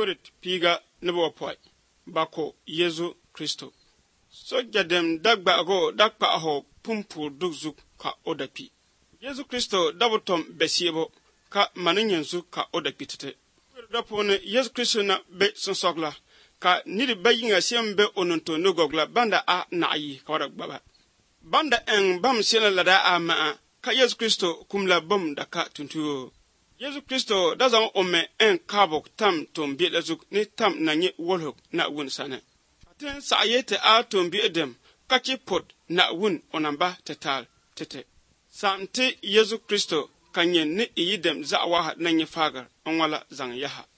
wodet piga nebo poi bako Yesu Kristo. So jadem dagba go dakpa ho pumpu dugzuk ka odapi. Yesu Kristo dabutom besiebo ka maninyensu ka odapi tete. Dapone Yesu Kristo na be sonsogla ka nidi bayinga siembe ononto nugogla banda a naayi ka wadak baba. Banda en bam sila lada a maa ka Yesu Kristo kumla bam daka tuntuo. Yesu Kristo dazan ome en kabok tam tombi lazuk ni tam na nye wolhok na wun sana. Aten sa ayete a tombi edem kachi pot na wun onamba tetal tete. Sante Yesu Kristo kanyen ni iyidem za waha na nye fagar onwala zang yaha.